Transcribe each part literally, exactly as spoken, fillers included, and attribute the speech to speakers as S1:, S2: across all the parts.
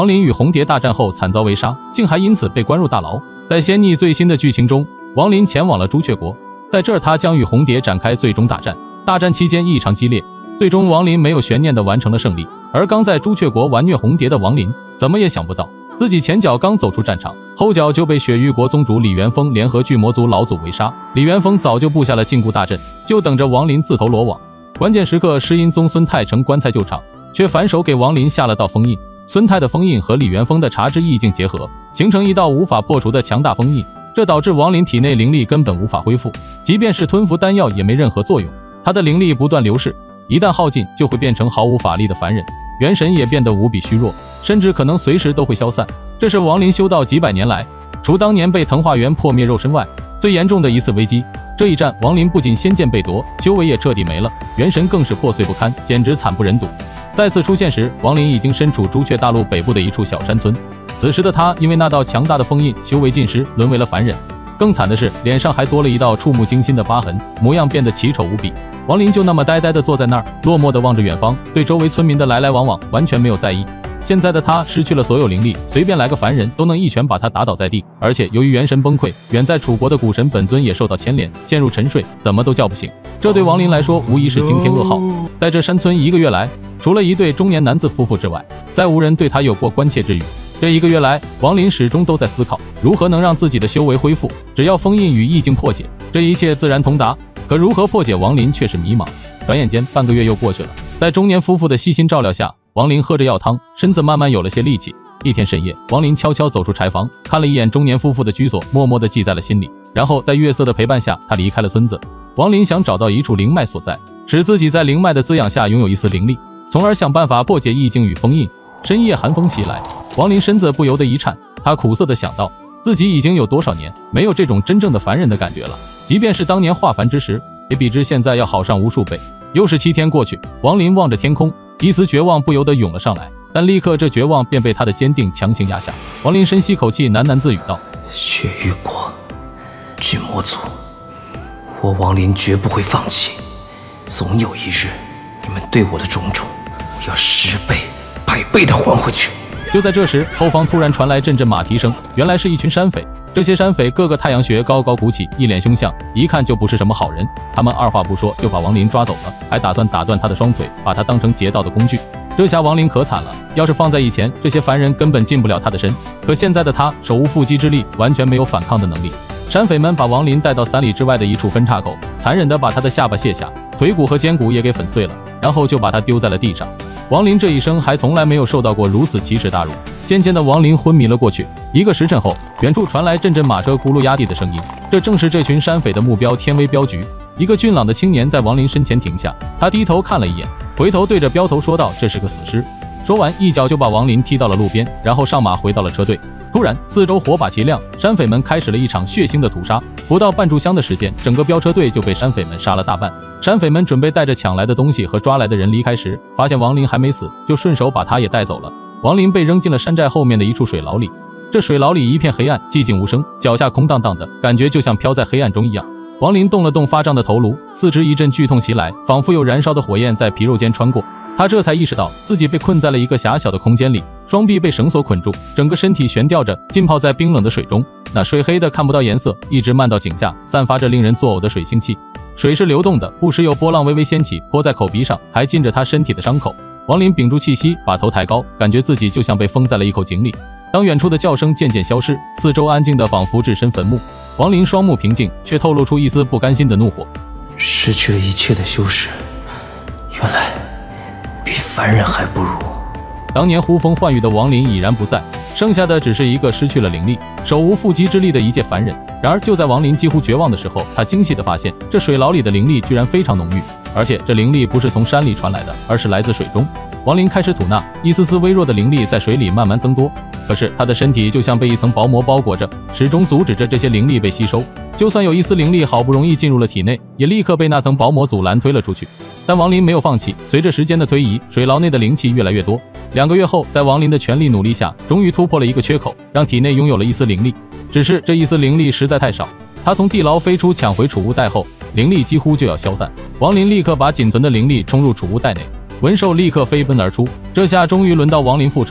S1: 王林与红蝶大战后惨遭围杀，竟还因此被关入大牢。在仙逆最新的剧情中，王林前往了朱雀国，在这儿他将与红蝶展开最终大战。大战期间异常激烈，最终王林没有悬念地完成了胜利。而刚在朱雀国玩虐红蝶的王林，怎么也想不到，自己前脚刚走出战场，后脚就被雪域国宗主李元丰联合巨魔族老祖围杀。李元丰早就布下了禁锢大阵，就等着王林自投罗网。关键时刻，诗音宗孙泰乘棺材救场，却反手给王林下了道封印。孙泰的封印和李元丰的茶之意境结合，形成一道无法破除的强大封印，这导致王林体内灵力根本无法恢复，即便是吞服丹药也没任何作用。他的灵力不断流逝，一旦耗尽就会变成毫无法力的凡人，元神也变得无比虚弱，甚至可能随时都会消散。这是王林修道几百年来，除当年被藤化元破灭肉身外，最严重的一次危机。这一战，王林不仅仙剑被夺，修为也彻底没了，元神更是破碎不堪，简直惨不忍睹。再次出现时，王林已经身处朱雀大陆北部的一处小山村。此时的他因为那道强大的封印，修为尽失，沦为了凡人。更惨的是，脸上还多了一道触目惊心的疤痕，模样变得奇丑无比。王林就那么呆呆地坐在那儿，落寞地望着远方，对周围村民的来来往往完全没有在意。现在的他失去了所有灵力，随便来个凡人都能一拳把他打倒在地。而且由于元神崩溃，远在楚国的古神本尊也受到牵连，陷入沉睡，怎么都叫不醒。这对王林来说无疑是惊天噩耗。在这山村一个月来，除了一对中年男子夫妇之外，再无人对他有过关切之语。这一个月来，王林始终都在思考如何能让自己的修为恢复。只要封印与意境破解，这一切自然通达。可如何破解，王林却是迷茫。转眼间半个月又过去了，在中年夫妇的悉心照料下，王林喝着药汤，身子慢慢有了些力气。一天深夜，王林悄悄走出柴房，看了一眼中年夫妇的居所，默默地记在了心里。然后在月色的陪伴下，他离开了村子。王林想找到一处灵脉所在，使自己在灵脉的滋养下拥有一丝灵力，从而想办法破解意境与封印。深夜寒风袭来，王林身子不由得一颤，他苦涩地想到，自己已经有多少年没有这种真正的凡人的感觉了，即便是当年化凡之时，也比之现在要好上无数倍。又是七天过去，王林望着天空，一丝绝望不由得涌了上来，但立刻这绝望便被他的坚定强行压下。王林深吸口气，喃喃自语道：
S2: 雪域国，巨魔族，我王林绝不会放弃，总有一日，你们对我的种种，我要十倍百倍的还回去。
S1: 就在这时，后方突然传来阵阵马蹄声，原来是一群山匪。这些山匪个个太阳穴高高鼓起，一脸凶相，一看就不是什么好人。他们二话不说就把王林抓走了，还打算打断他的双腿，把他当成劫道的工具。这下王林可惨了，要是放在以前，这些凡人根本进不了他的身，可现在的他手无缚鸡之力，完全没有反抗的能力。山匪们把王林带到三里之外的一处分岔口，残忍地把他的下巴卸下，腿骨和肩骨也给粉碎了，然后就把他丢在了地上。王林这一生还从来没有受到过如此奇耻大辱。渐渐的，王林昏迷了过去。一个时辰后，远处传来阵阵马车轱辘压地的声音，这正是这群山匪的目标天威镖局。一个俊朗的青年在王林身前停下，他低头看了一眼，回头对着镖头说道：这是个死尸。说完，一脚就把王林踢到了路边，然后上马回到了车队。突然，四周火把齐亮，山匪们开始了一场血腥的屠杀。不到半炷香的时间，整个飙车队就被山匪们杀了大半。山匪们准备带着抢来的东西和抓来的人离开时，发现王林还没死，就顺手把他也带走了。王林被扔进了山寨后面的一处水牢里，这水牢里一片黑暗，寂静无声，脚下空荡荡的，感觉就像飘在黑暗中一样。王林动了动发胀的头颅，四肢一阵剧痛袭来，仿佛有燃烧的火焰在皮肉间穿过。他这才意识到自己被困在了一个狭小的空间里，双臂被绳索捆住，整个身体悬吊着，浸泡在冰冷的水中。那水黑的看不到颜色，一直漫到颈下，散发着令人作呕的水腥气。水是流动的，不时有波浪微微掀起，泼在口鼻上，还浸着他身体的伤口。王林屏住气息，把头抬高，感觉自己就像被封在了一口井里。当远处的叫声渐渐消失，四周安静的仿佛置身坟墓。王林双目平静，却透露出一丝不甘心的怒火。
S2: 失去了一切的修士，原来比凡人还不如。
S1: 当年呼风唤雨的王林已然不在，剩下的只是一个失去了灵力、手无缚鸡之力的一介凡人。然而就在王林几乎绝望的时候，他惊喜地发现，这水牢里的灵力居然非常浓郁，而且这灵力不是从山里传来的，而是来自水中。王林开始吐纳，一丝丝微弱的灵力在水里慢慢增多，可是他的身体就像被一层薄膜包裹着，始终阻止着这些灵力被吸收。就算有一丝灵力好不容易进入了体内，也立刻被那层薄膜阻拦推了出去。但王林没有放弃，随着时间的推移，水牢内的灵气越来越多。两个月后，在王林的全力努力下，终于突破了一个缺口，让体内拥有了一丝灵力。只是这一丝灵力实在太少，他从地牢飞出抢回储物袋后，灵力几乎就要消散。王林立刻把仅存的灵力冲入储物袋内，文兽立刻飞奔而出。这下终于轮到王林复仇了。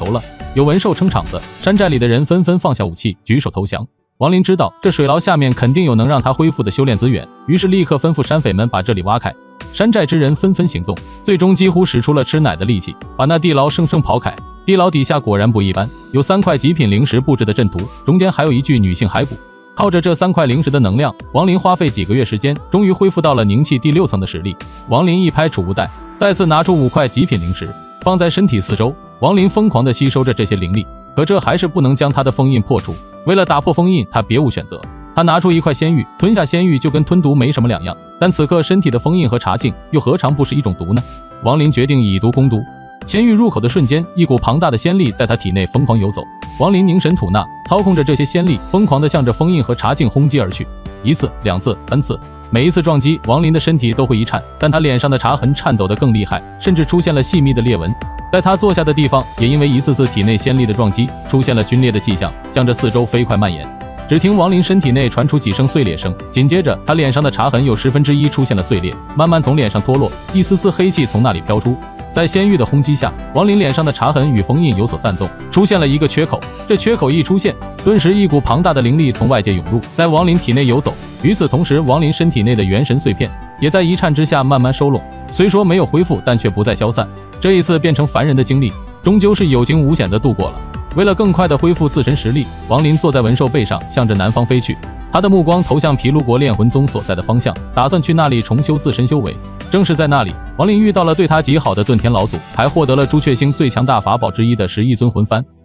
S1: 有文兽撑场子，山寨里的人纷纷放下武器，举手投降。王林知道这水牢下面肯定有能让他恢复的修炼资源，于是立刻吩咐山匪们把这里挖开。山寨之人纷纷行动，最终几乎使出了吃奶的力气，把那地牢生生刨开。地牢底下果然不一般，有三块极品灵石布置的阵图，中间还有一具女性骸骨。靠着这三块灵石的能量，王林花费几个月时间，终于恢复到了凝气第六层的实力。王林一拍储物袋，再次拿出五块极品灵石，放在身体四周。王林疯狂地吸收着这些灵力，可这还是不能将他的封印破除。为了打破封印，他别无选择。他拿出一块仙玉，吞下仙玉就跟吞毒没什么两样，但此刻身体的封印和茶境又何尝不是一种毒呢？王林决定以毒攻毒。仙玉入口的瞬间，一股庞大的仙力在他体内疯狂游走。王林凝神吐纳，操控着这些仙力，疯狂地向着封印和茶境轰击而去。一次、两次、三次，每一次撞击，王林的身体都会一颤，但他脸上的茶痕颤抖得更厉害，甚至出现了细密的裂纹。在他坐下的地方，也因为一次次体内仙力的撞击，出现了皲裂的迹象，向着四周飞快蔓延。只听王林身体内传出几声碎裂声，紧接着他脸上的茶痕有十分之一出现了碎裂，慢慢从脸上脱落，一丝丝黑气从那里飘出。在仙玉的轰击下，王林脸上的茶痕与封印有所散动，出现了一个缺口。这缺口一出现，顿时一股庞大的灵力从外界涌入，在王林体内游走。与此同时，王林身体内的元神碎片也在一颤之下慢慢收拢，虽说没有恢复，但却不再消散。这一次变成凡人的经历，终究是有惊无险地度过了。为了更快地恢复自身实力，王林坐在文兽背上，向着南方飞去。他的目光投向毗卢国炼魂宗所在的方向，打算去那里重修自身修为。正是在那里，王林遇到了对他极好的遁天老祖，还获得了朱雀星最强大法宝之一的十亿尊魂幡。